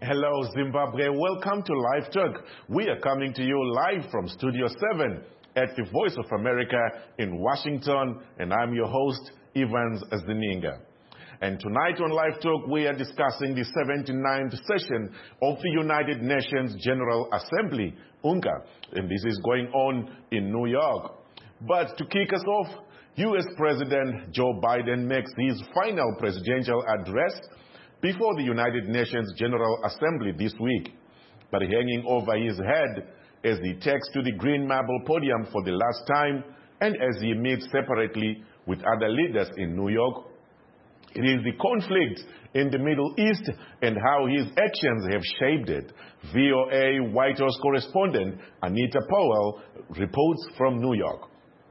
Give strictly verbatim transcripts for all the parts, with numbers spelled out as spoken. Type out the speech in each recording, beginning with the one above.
Hello, Zimbabwe. Welcome to Live Talk. We are coming to you live from Studio seven at the Voice of America in Washington, and I'm your host, Evans Zininga. And tonight on Live Talk, we are discussing the seventy-ninth session of the United Nations General Assembly, UNGA, and this is going on in New York. But to kick us off, U S President Joe Biden makes his final presidential address before the United Nations General Assembly this week. But hanging over his head as he takes to the Green Marble podium for the last time and as he meets separately with other leaders in New York, it is the conflict in the Middle East and how his actions have shaped it. V O A White House correspondent Anita Powell reports from New York.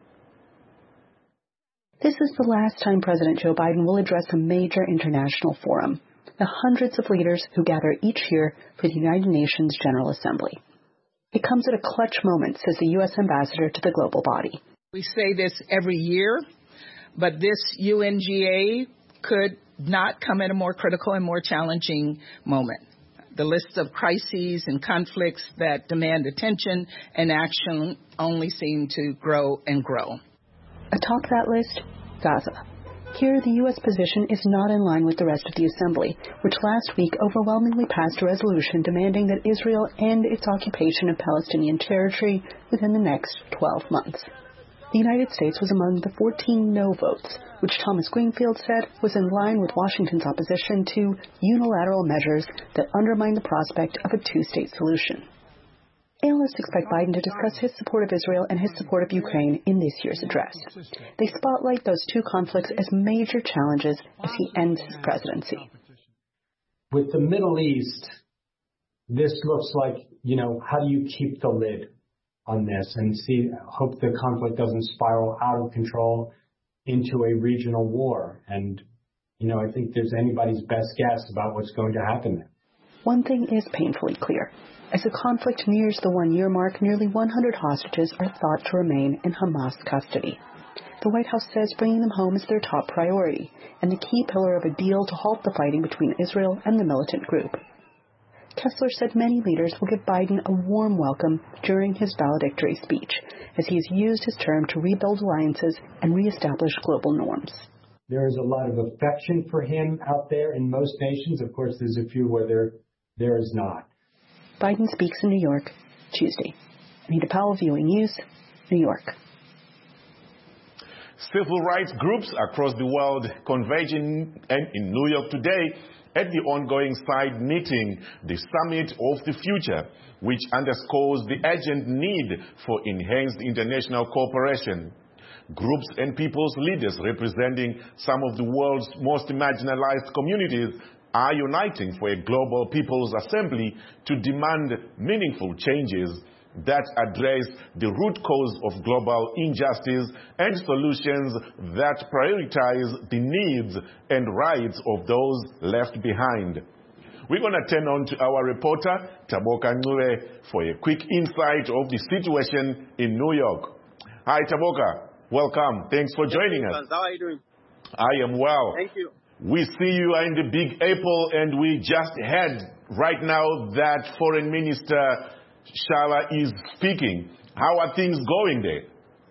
This is the last time President Joe Biden will address a major international forum, the hundreds of leaders who gather each year for the United Nations General Assembly. It comes at a clutch moment, says the U S ambassador to the global body. We say this every year, but this U N G A could not come at a more critical and more challenging moment. The list of crises and conflicts that demand attention and action only seem to grow and grow. Atop that list, Gaza. Here, the U S position is not in line with the rest of the Assembly, which last week overwhelmingly passed a resolution demanding that Israel end its occupation of Palestinian territory within the next twelve months. The United States was among the fourteen no votes, which Thomas Greenfield said was in line with Washington's opposition to unilateral measures that undermine the prospect of a two-state solution. Analysts expect Biden to discuss his support of Israel and his support of Ukraine in this year's address. They spotlight those two conflicts as major challenges as he ends his presidency. With the Middle East, this looks like, you know, how do you keep the lid on this and see, hope the conflict doesn't spiral out of control into a regional war? And, you know, I think there's anybody's best guess about what's going to happen there. One thing is painfully clear. As the conflict nears the one-year mark, nearly one hundred hostages are thought to remain in Hamas custody. The White House says bringing them home is their top priority and the key pillar of a deal to halt the fighting between Israel and the militant group. Kessler said many leaders will give Biden a warm welcome during his valedictory speech, as he has used his term to rebuild alliances and reestablish global norms. There is a lot of affection for him out there in most nations. Of course, there's a few where there, there is not. Biden speaks in New York Tuesday. Anita Powell, Viewing News, New York. Civil rights groups across the world converging in New York today at the ongoing side meeting, the Summit of the Future, which underscores the urgent need for enhanced international cooperation. Groups and people's leaders representing some of the world's most marginalized communities are uniting for a global people's assembly to demand meaningful changes that address the root cause of global injustice and solutions that prioritize the needs and rights of those left behind. We're going to turn on to our reporter, Taboka Ncube, for a quick insight of the situation in New York. Hi, Taboka. Welcome. Thanks for joining us. How are you doing? I am well. Thank you. We see you are in the Big Apple, and we just heard right now that Foreign Minister Shava is speaking. How are things going there?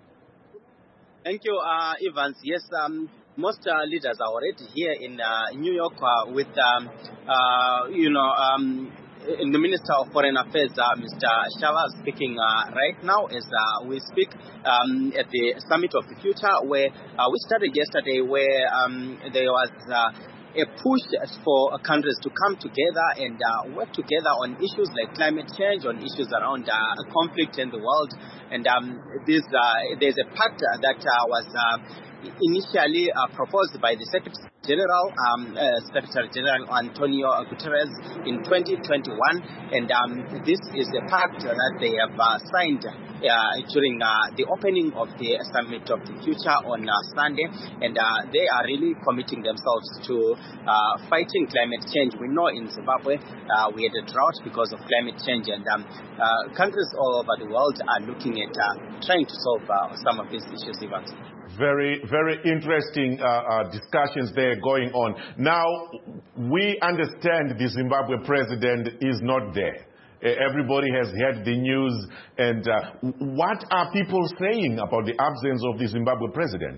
Thank you, uh, Evans. Yes, um, most uh, leaders are already here in uh, New York uh, with, um, uh, you know, um, the Minister of Foreign Affairs, uh, Mister Shava, speaking uh, right now as uh, we speak um, at the Summit of the Future, where uh, we started yesterday, where um, there was uh, a push for countries to come together and uh, work together on issues like climate change, on issues around uh, conflict in the world. And um, this, uh, there's a pact that uh, was uh, initially uh, proposed by the Secretary General, um, uh, Secretary General Antonio Guterres in twenty twenty-one, and um, this is a pact that they have uh, signed uh, during uh, the opening of the Summit of the Future on uh, Sunday, and uh, they are really committing themselves to uh, fighting climate change. We know in Zimbabwe uh, we had a drought because of climate change, and um, uh, countries all over the world are looking at uh, trying to solve uh, some of these issues, Evans. Very, very interesting uh, uh, discussions there going on. Now, we understand the Zimbabwe president is not there. Everybody has heard the news. And uh, what are people saying about the absence of the Zimbabwe president?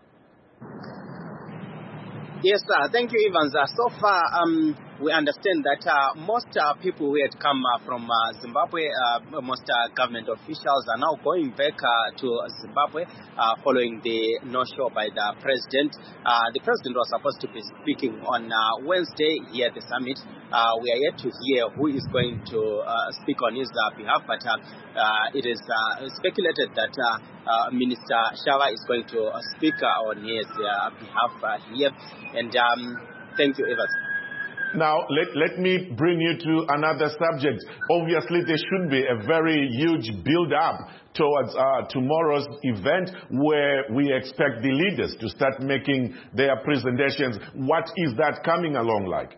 Yes, uh, thank you, Evans. Uh, so far, um, we understand that uh, most uh, people who had come uh, from uh, Zimbabwe, uh, most uh, government officials are now going back uh, to Zimbabwe uh, following the no-show by the president. Uh, the president was supposed to be speaking on uh, Wednesday here at the summit. Uh, we are yet to hear who is going to uh, speak on his uh, behalf, but uh, uh, it is uh, speculated that uh, uh, Minister Shava is going to uh, speak uh, on his uh, behalf uh, here. And um, thank you, Evans. Now, let, let me bring you to another subject. Obviously, there should be a very huge build-up towards uh, tomorrow's event where we expect the leaders to start making their presentations. What is that coming along like?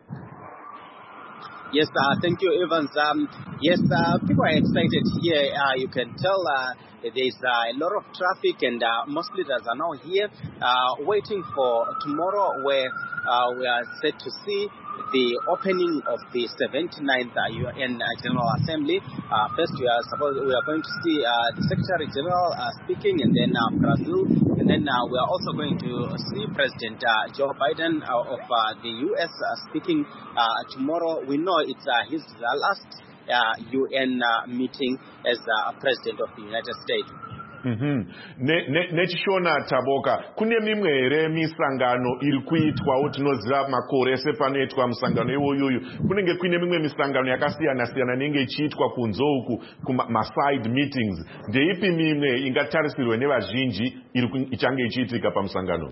Yes, uh, thank you, Evans. Um, yes, uh, people are excited here. Uh, you can tell uh, there's uh, a lot of traffic, and uh, most leaders are now here uh, waiting for tomorrow, where uh, we are set to see the opening of the seventy-ninth uh, U N uh, General Assembly. Uh, first, we are supposed we are going to see uh, the Secretary General uh, speaking, and then uh, Brazil, and then uh, we are also going to see President uh, Joe Biden uh, of uh, the U S uh, speaking uh, tomorrow. We know it's uh, his uh, last uh, U N uh, meeting as uh, President of the United States. Nechishona Taboka, kune mimwe here misangano iri kuitwa tinoziva makore ese panoitwa musangano iwoyoyo kunenge kune mimwe misangano yakasiyana siyana inenge ichiitwa kunze uku kuma side meetings. Ndeipi mimwe ingatarisirwe nevazhinji ichange ichiitika pamusangano?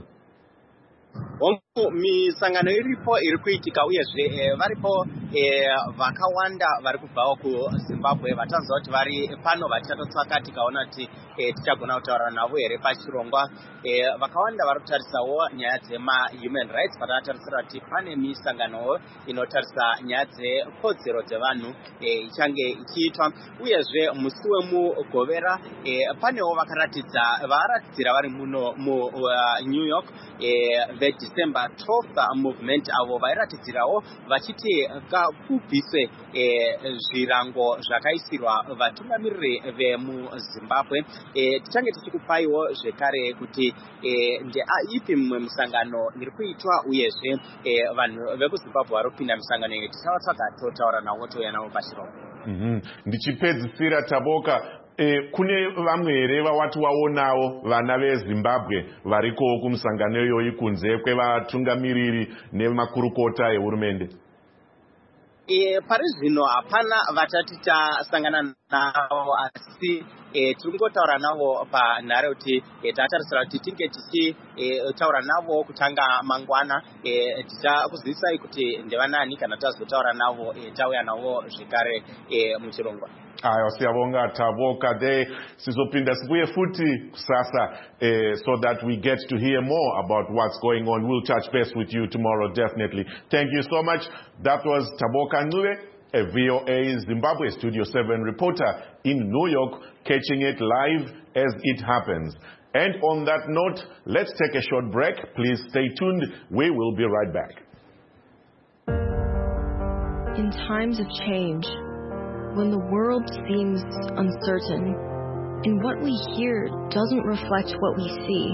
Misangano iripo iri kuitika uyezve varipo vakawanda vari kubvawo kuZimbabwe vatanzwa kuti vari pano vachatotsvaka tikaona kuti tichagona kutaura navo here pachirongwa. Vakawanda vari kutarisawo nyaya dzema-human rights, vatatarisira kuti pane misangano inotarisa nyaya dzekodzero dzevanhu ichange ichiitwa. Uyezve musi wemugovera panewo vakaratidza varatidzira vari muno muNew York veDecember twelfth movement avo vairatidzirawo vachiti kubviswe zvirango zvakaisirwa vatungamiriri vemuZimbabwe. Tichange tichikupaiwo zvekare kuti ndeipi mimwe misangano iri kuitwa uyezve vanhu vekuZimbabwe vari kupinda misangano iyi tichavatsvaga totaura navo touya navo pachirongwa. Ndichipedzisira Taboka, Eh, kune vamwe here vawati waonawo vana veZimbabwe variko kumusangano iyoyi kunze kwevatungamiriri nemakurukota ehurumende? E, pari zvino hapana vatati tasangana navo, asi e, tiri kungotaura navo panhare kuti e, tatarisira kuti tinge tichitaura e, navo kutanga mangwana. E, tichakuzivisa kuti ndevanani kana tazotaura navo e, tauya navo zvekare e, muchirongwa. Ayo siyabonga Taboka de sizopinda sibuye futi kusasa eh, so that we get to hear more about what's going on. We'll touch base with you tomorrow, definitely. Thank you so much. That was Taboka Ncube, a V O A Zimbabwe Studio seven reporter in New York, catching it live as it happens. And on that note, let's take a short break. Please stay tuned. We will be right back. In times of change, when the world seems uncertain, and what we hear doesn't reflect what we see,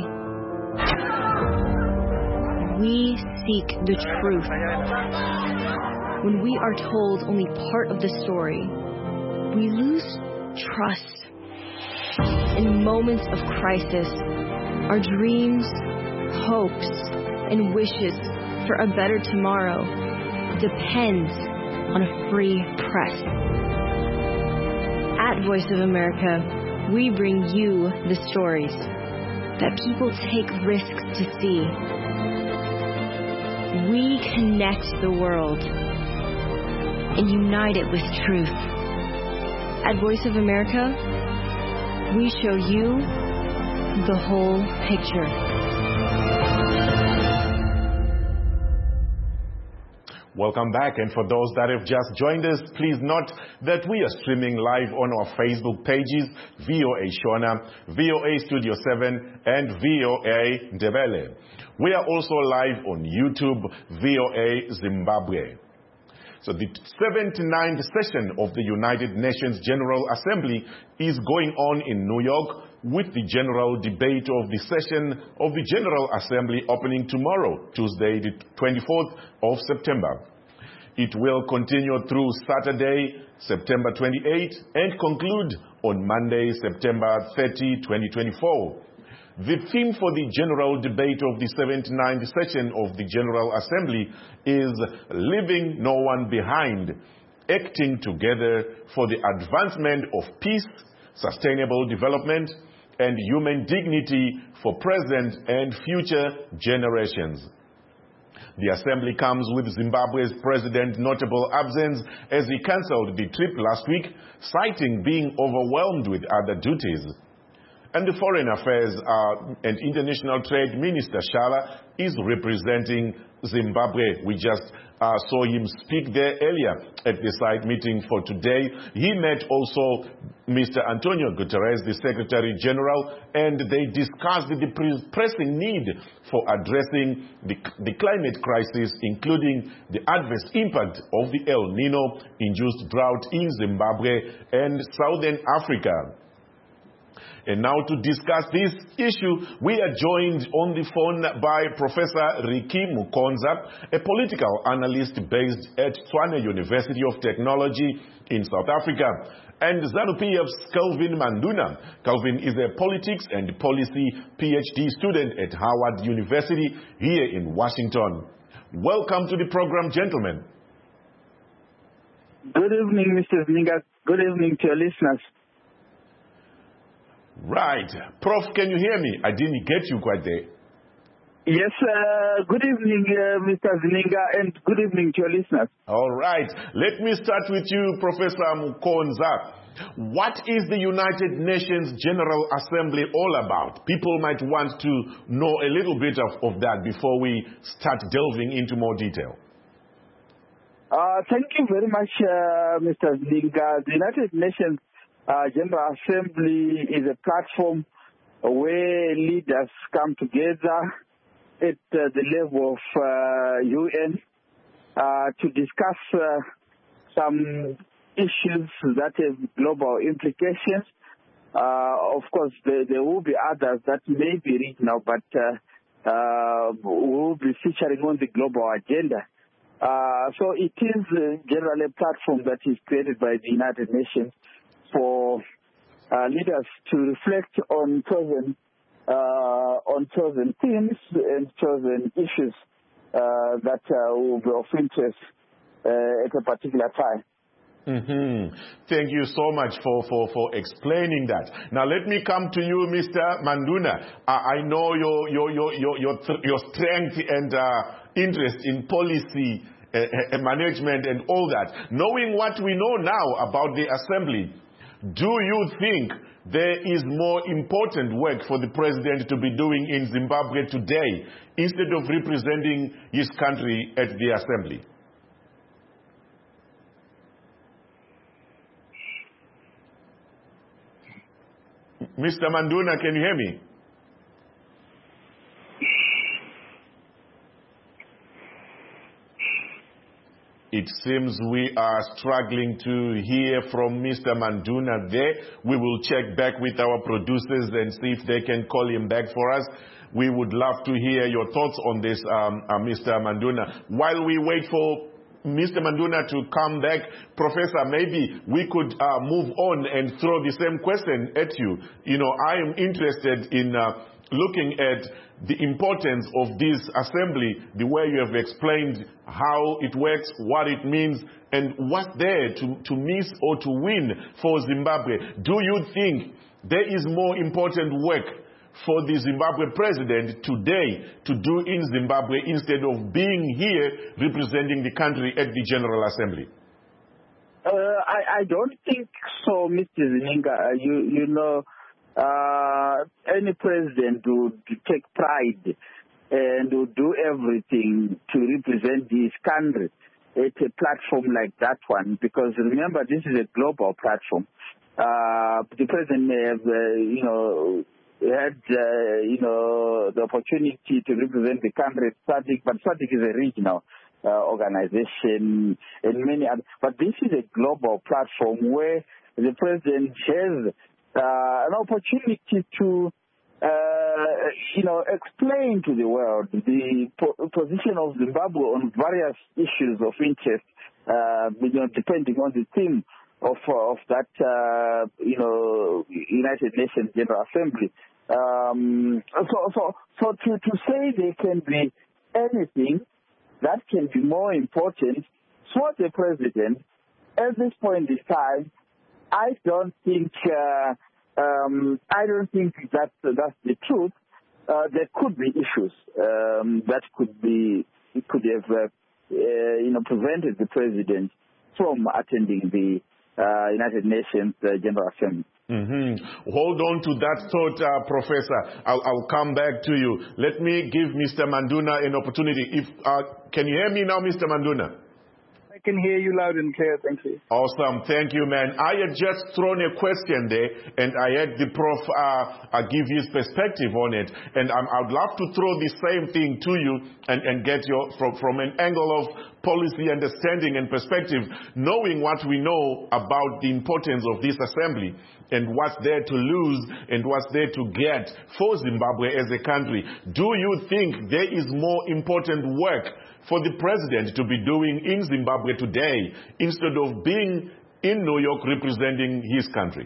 we seek the truth. When we are told only part of the story, we lose trust. In moments of crisis, our dreams, hopes, and wishes for a better tomorrow depends on a free press. At Voice of America, we bring you the stories that people take risks to see. We connect the world and unite it with truth. At Voice of America, we show you the whole picture. Welcome back, and for those that have just joined us, please note that we are streaming live on our Facebook pages, V O A Shona, V O A Studio seven, and V O A Ndebele. We are also live on YouTube, V O A Zimbabwe. So the seventy-ninth session of the United Nations General Assembly is going on in New York, with the general debate of the session of the General Assembly opening tomorrow, Tuesday, the twenty-fourth of September. It will continue through Saturday, September twenty-eighth, and conclude on Monday, September thirtieth, twenty twenty-four. The theme for the general debate of the seventy-ninth session of the General Assembly is Leaving No One Behind, acting together for the advancement of peace, sustainable development, and human dignity for present and future generations. The Assembly comes with Zimbabwe's President's notable absence as he cancelled the trip last week, citing being overwhelmed with other duties. And the Foreign Affairs uh, and International Trade Minister Shala is representing Zimbabwe. We just uh, saw him speak there earlier at the side meeting for today. He met also Mister Antonio Guterres, the Secretary General, and they discussed the pressing need for addressing the, the climate crisis, including the adverse impact of the El Nino-induced drought in Zimbabwe and Southern Africa. And now to discuss this issue, we are joined on the phone by Professor Ricky Mukonza, a political analyst based at Tshwane University of Technology in South Africa, and ZANU-P F's Kelvin Manduna. Kelvin is a politics and policy PhD student at Howard University here in Washington. Welcome to the program, gentlemen. Good evening, Mister Zininga. Good evening to your listeners. Right. Prof, can you hear me? I didn't get you quite there. Yes, uh, good evening, uh, Mister Zininga, and good evening to your listeners. All right. Let me start with you, Professor Mukonza. What is the United Nations General Assembly all about? People might want to know a little bit of, of that before we start delving into more detail. Uh, thank you very much, uh, Mister Zininga. The United Nations Uh, General Assembly is a platform where leaders come together at uh, the level of uh, U N uh, to discuss uh, some issues that have global implications. Uh, of course, there, there will be others that may be regional, but uh, uh, will be featuring on the global agenda. Uh, so it is uh, generally a platform that is created by the United Nations for uh, leaders to reflect on chosen uh, on chosen themes and chosen issues uh, that uh, will be of interest uh, at a particular time. Mm-hmm. Thank you so much for, for, for explaining that. Now let me come to you, Mister Manduna. I, I know your your your your your, your strength and uh, interest in policy uh, management and all that. Knowing what we know now about the Assembly, do you think there is more important work for the president to be doing in Zimbabwe today instead of representing his country at the Assembly? Mister Manduna, can you hear me? It seems we are struggling to hear from Mister Manduna there. We will check back with our producers and see if they can call him back for us. We would love to hear your thoughts on this, um, uh, Mister Manduna. While we wait for Mister Manduna to come back, Professor, maybe we could uh, move on and throw the same question at you. You know, I am interested in uh, looking at the importance of this assembly, the way you have explained how it works, what it means, and what's there to, to miss or to win for Zimbabwe. Do you think there is more important work for the Zimbabwe president today to do in Zimbabwe instead of being here representing the country at the General Assembly? Uh, I, I don't think so, Mister Zininga. You, you know, Uh, any president would take pride and would do everything to represent his country. at a platform like that one, because remember, this is a global platform. Uh, the president may have, uh, you know, had, uh, you know, the opportunity to represent the country at SADC, but SADC is a regional uh, organization and many other. But this is a global platform where the president has uh, an opportunity to, uh, you know, explain to the world the po- position of Zimbabwe on various issues of interest, uh, you know, depending on the theme of of that, uh, you know, United Nations General Assembly. Um, so, so, so to, to say there can be anything that can be more important for the president at this point in time, I don't think, uh, um, I don't think that that's the truth. Uh, there could be issues um, that could be could have, uh, uh, you know, prevented the president from attending the Uh, United Nations uh, General Assembly. Mm-hmm. Hold on to that thought, uh, Professor. I'll, I'll come back to you. Let me give Mister Manduna an opportunity. If uh, Can you hear me now, Mister Manduna? I can hear you loud and clear. Thank you. Awesome. Thank you, man. I had just thrown a question there, and I had the prof uh, uh, give his perspective on it. And um, I'd love to throw the same thing to you and, and get your from, from an angle of policy understanding and perspective, knowing what we know about the importance of this assembly and what's there to lose and what's there to get for Zimbabwe as a country. Do you think there is more important work for the president to be doing in Zimbabwe today instead of being in New York representing his country?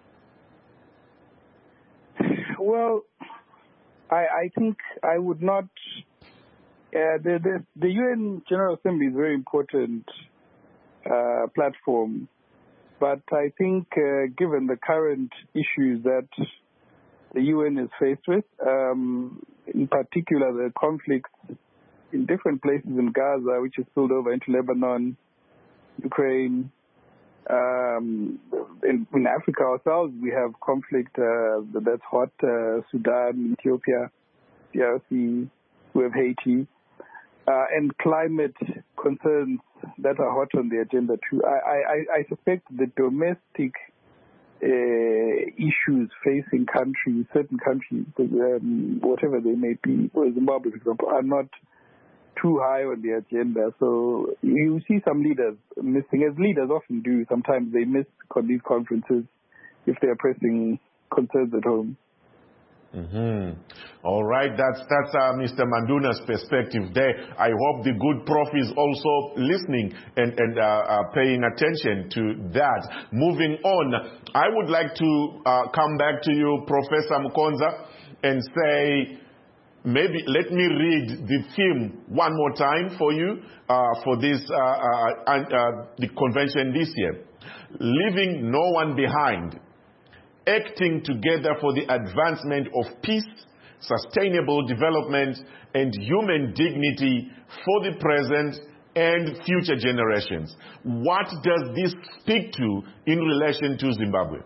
Well, I, I think I would not. Uh, the, the, the U N General Assembly is a very important uh, platform, but I think uh, given the current issues that the U N is faced with, um, in particular the conflicts in different places in Gaza, which has spilled over into Lebanon, Ukraine, um, in, in Africa ourselves, we have conflict uh, that's hot, uh, Sudan, Ethiopia, D R C, we have Haiti. Uh, and climate concerns that are hot on the agenda too. I, I, I suspect the domestic uh, issues facing countries, certain countries, um, whatever they may be, or Zimbabwe, for example, are not too high on the agenda. So you see some leaders missing, as leaders often do. Sometimes they miss these conferences if they are pressing concerns at home. Mm-hmm. All right, that's that's uh, Mister Manduna's perspective there. I hope the good prof is also listening and, and uh, uh, paying attention to that. Moving on, I would like to uh, come back to you, Professor Mukonza, and say, maybe let me read the theme one more time for you uh, for this uh, uh, uh, the convention this year. Leaving no one behind. Acting together for the advancement of peace, sustainable development, and human dignity for the present and future generations. What does this speak to in relation to Zimbabwe?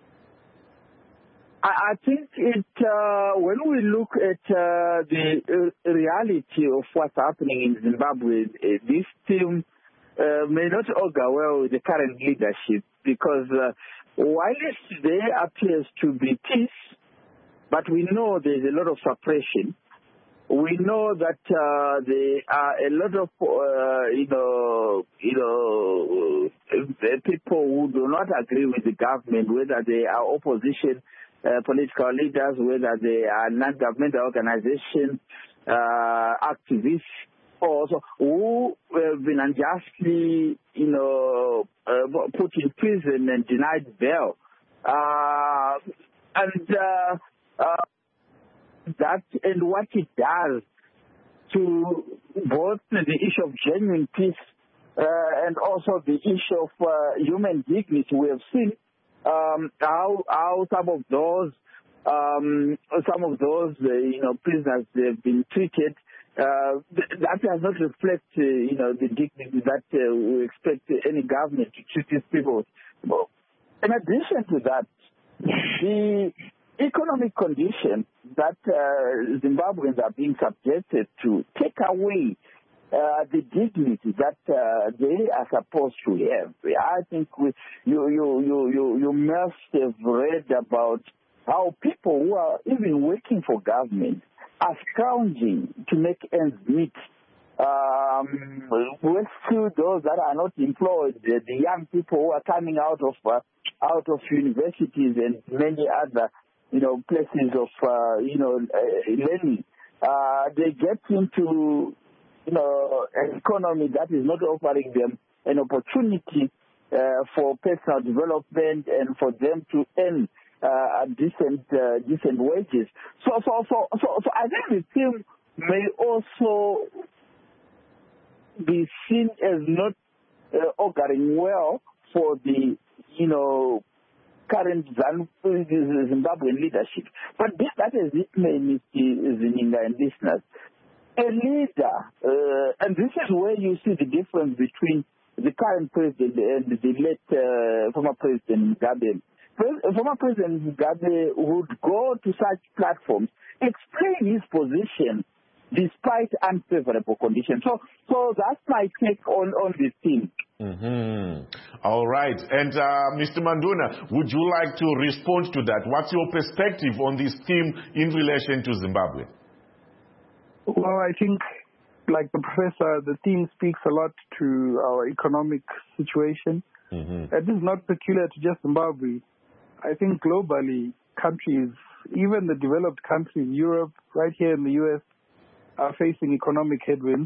I think it, uh, when we look at uh, the uh, reality of what's happening in Zimbabwe, uh, this team uh, may not augur well with the current leadership, because uh, while there appears to be peace, but we know there's a lot of suppression. We know that uh, there are a lot of, uh, you know, you know, uh, people who do not agree with the government, whether they are opposition uh, political leaders, whether they are non-governmental organizations, uh, activists, also who have been unjustly, you know, uh, put in prison and denied bail. Uh, and uh, uh, that and what it does to both the issue of genuine peace uh, and also the issue of uh, human dignity. We have seen um, how how some of those um, some of those uh, you know prisoners have been treated. Uh, that does not reflect, uh, you know, the dignity that uh, we expect any government to treat these people. But in addition to that, the economic conditions that uh, Zimbabweans are being subjected to take away uh, the dignity that uh, they are supposed to have. I think we, you, you, you, you, you must have read about how people who are even working for government are scrounging to make ends meet. Um, rescue those that are not employed, the, the young people who are coming out of uh, out of universities and many other, you know, places of uh, you know uh, learning. Uh, they get into, you know, an economy that is not offering them an opportunity uh, for personal development and for them to earn uh, decent uh, decent wages. So so so so so I think the team may also be seen as not uh, auguring well for the, you know, current Zimbabwean leadership. But this, that is it, Mister Zininga and listeners. A leader, uh, and this is where you see the difference between the current president and the late uh, former President Mugabe. Pres- former President Mugabe would go to such platforms, explain his position, despite unfavorable conditions. So, so that's my take on, on this thing. Mm-hmm. All right. And uh, Mister Manduna, would you like to respond to that? What's your perspective on this theme in relation to Zimbabwe? Well, I think, like the professor, the theme speaks a lot to our economic situation. Mm-hmm. It is not peculiar to just Zimbabwe. I think globally, countries, even the developed countries, Europe, right here in the U S, are facing economic headwinds.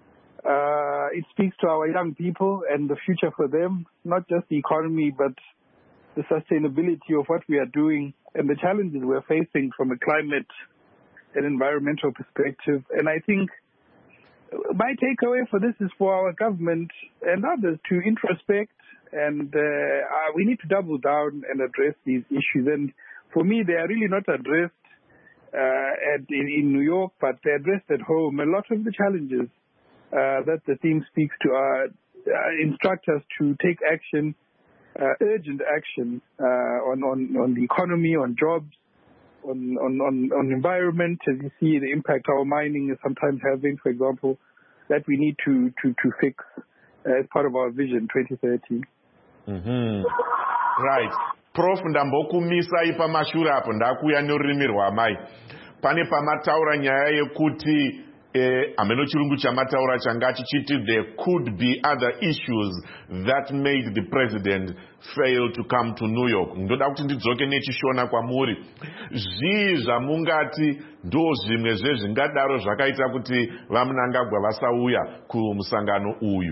Uh, it speaks to our young people and the future for them, not just the economy, but the sustainability of what we are doing and the challenges we're facing from a climate and environmental perspective. And I think my takeaway for this is for our government and others to introspect, and uh, uh, we need to double down and address these issues. And for me, they are really not addressed Uh, at, in, in New York, but they're addressed at home. A lot of the challenges uh, that the theme speaks to are uh, instruct us to take action, uh, urgent action uh, on, on, on the economy, on jobs, on, on, on, on environment. As you see, the impact our mining is sometimes having, for example, that we need to, to, to fix uh, as part of our vision twenty thirty. Mm-hmm. Right. Prof ndambokumisa ipa mashure apo ndakuya nerurimi rwamai. Pane pamataura nyaya yekuti eh, ameno chirungu chamataura changa chichiti there could be other issues that made the president fail to come to New York. Ndoda kuti ndidzoke nechishona kwamuri. Zvii zvamungati ndo zvimwe zvezvingadaro zvakaita kuti vaMnangagwa vasauya kumusangano uyu.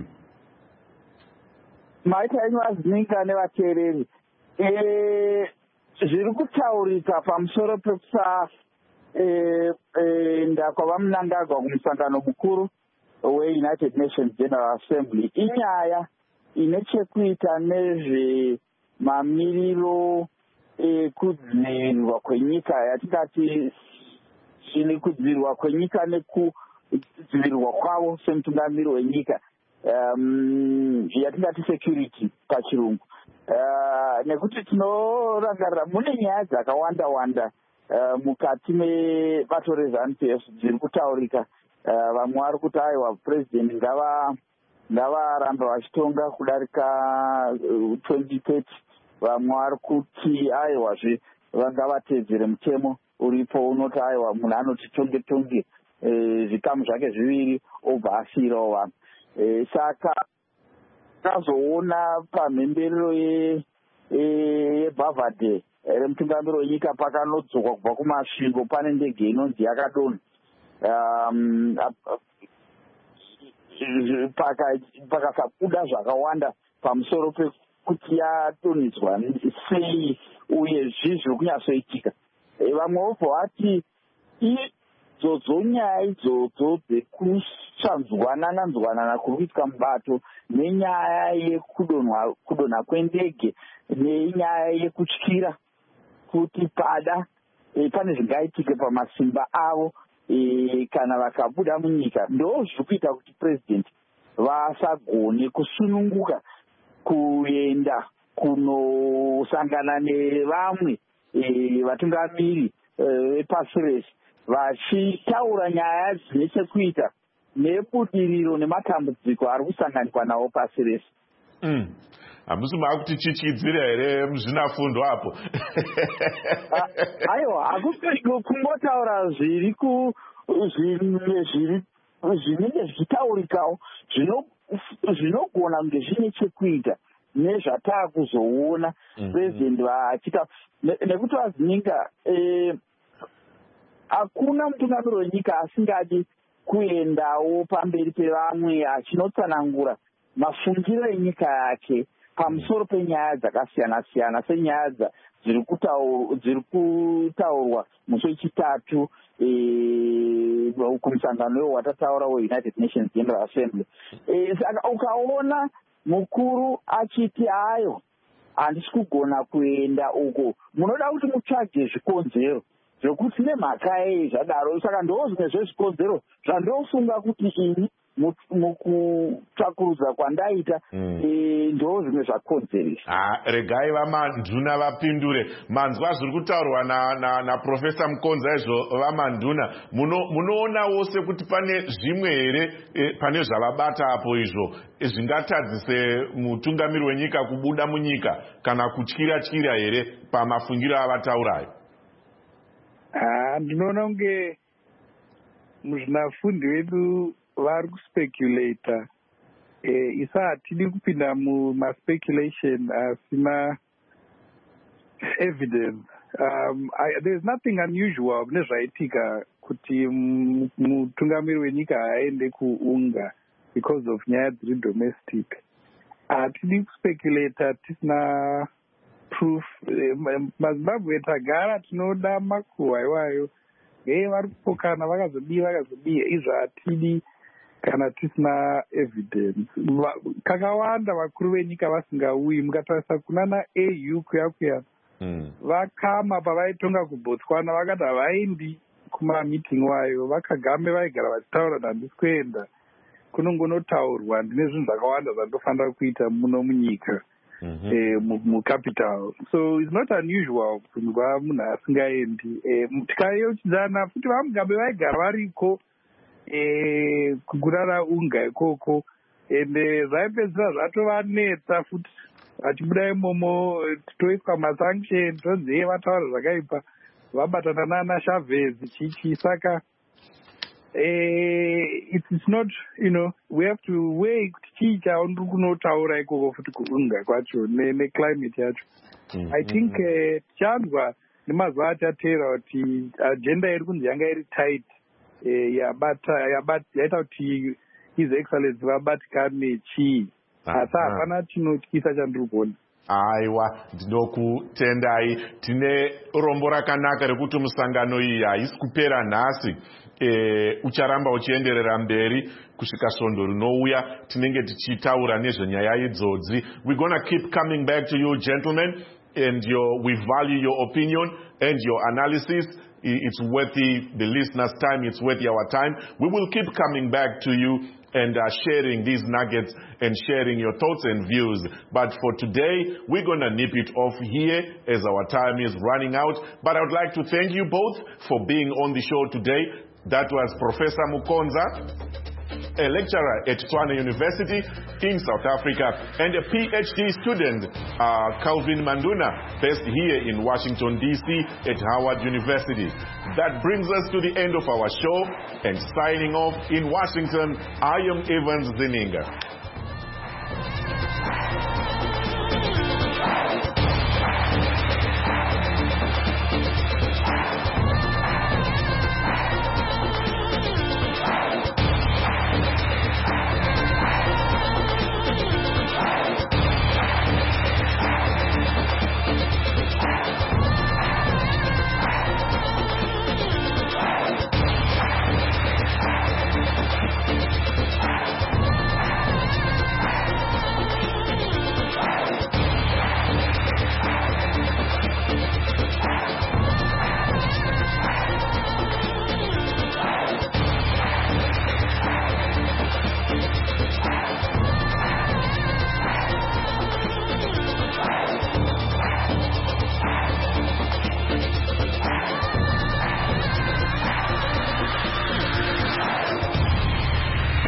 Maita inoazvinga nevateereri. Eh, zviri kutaurika pamusoro pekusaenda kwavaMnangagwa kumusangano mukuru weUnited Nations General Assembly inyaya ine chekuita nezvemamiriro ekudzivirirwa kwenyika yatingati zvine kudzivirirwa kwenyika nekudzivirirwa kwavo semutungamiri wenyika, um, yatingati security pachirungu. Uh, nekuti tinorangarira mune nyaya dzakawanda wanda uh, mukati mebato reZANU-P F dziri kutaurika. Uh, vamwe vari kuti aiwa president ngava ngavaramba vachitonga kudarika uh, twenty thirty. Vamwe vari kuti aiwazve vangavatedzere mutemo uripo unoti aiwa munhu anoti tonge tonge uh, zvikamu zvake zviviri obva asiyirawo vanhu. Uh, saka tazoona pamhemberero yeBhavhadhe remutungamiri wenyika pakanodzokwa kubva kumasvingo pane ndege inonzi yakadonha. Um, pakasabuda zvakawanda pamusoro pekuti yadonhedzwa sei uye zvii zviri kunyatsoitika. Vamwe vobva vati idzodzo nyaya idzodzo dzekusanzwanana nzwanana kuri kuitika mubato nenyaya yekudonha kudonha kwendege nenyaya yekutyira kuti pada e, pane zvingaitike pamasimba avo e, kana vakabuda munyika, ndo zviri kuita kuti president vasagone kusununguka kuenda kunosangana nevamwe e, vatungamiri vepasi rese vachitaura nyaya dzine chekuita nebudiriro nematambudziko ari kusanganikwa nawo pasi rese. Mm. Hamusi maakutichichidzira here muzvinafundo apo? Aiwa, hakusi kungotaura zviri ku zviri zvinenge zvichitaurikawo zvinogona kunge zvine chekuita nezvataa kuzoona president vachita, nekuti vazininga hakuna mutungamiri wenyika asingadi kuendawo pamberi pevamwe achinotsanangura mafungiro enyika yake pamusoro penyaya dzakasiyana-siyana senyaya dziri kutaurwa musi wechitatu kumusangano watataura weUnited Nations General Assembly. Saka ukaona mukuru achiti ayo handisi kugona kuenda uko, munoda kuti mutsvage zvikonzero zvokuti nemhaka yei zvadaro. Saka ndo zvimwe zvezvikonzero zvandofunga kuti ini mukutsvakurudza kwandaita ndo zvimwe zvakonzeresa. Regai vamanduna vapindure. Manzwa zviri kutaurwa naProfesa Mukonza izvo vamanduna. Munoonawo sekuti pane zvimwe here pane zvavabata apo izvo zvingatadzise mutungamiri wenyika kubuda munyika kana kutyira-tyira here pamafungiro avataurayo? Ndinoona kunge muzvinafundi vedu vari kuspekulata. Isa hatidi kupinda mumaspeculation asina evidence. Um, I, there's nothing unusual nezvaitika kuti mutungamiri wenyika aende kuunga because of nyaya dziri domestic. Hatidi kuspekulata tisina proof. MaZimbabwe tagara tinoda makuhwa iwayo. Hey, vari kupokana vakazodii vakazodii izvo hatidi kana tisina evidence. Kakawanda vakuru venyika vasingauyi, mukatarisa kunana A U kuya kuya vakama pavaitonga kuBotswana vakati havaendi kumameeting wayo, vakagame vaigara vachitaura handisi kuenda kunongonotaurwa ndine zvinhu zvakawanda zvandofanira kuita muno munyika mucapital. So it's not unusual kunzwa munhu asingaendi. Tikayeuchidzana futi vamugabe vaigara variko kugurara unga ikoko ende zvaipedzisa zvatovanetsa futi vachibuda imomo toiswa masanction tonzi vataura zvakaipa vabatana nana Chavez chichi. Saka it's, it's not, you know, we have to weigh kuti chii chaundiri kunotaura ikoko futi kuunga kwacho neclimate yacho. I think tichanzwa nemazuva achateera kuti agenda iri kunzi yanga iri tight yabata yaita kuti His Excellency vabatikane chii, asi hapana chinotyisa chandiri kuona. Aiwa, ndinokutendai. Tine rombo rakanaka rekuti musangano iyi haisi kupera nhasi. E, ucharamba uchienderera mberi kusvika svondo rinouya tinenge tichitaura nezvenyaya idzodzi. We're going to keep coming back to you gentlemen, and your, we value your opinion and your analysis. It's worth the, the listeners' time, it's worth our time. We will keep coming back to you and uh, sharing these nuggets and sharing your thoughts and views. But for today, we're going to nip it off here as our time is running out. But I would like to thank you both for being on the show today. That was Professor Mukonza, a lecturer at Tshwane University in South Africa, and a PhD student, uh, Calvin Manduna, based here in Washington, D C at Howard University. That brings us to the end of our show, and signing off in Washington, I am Evans Zeninga.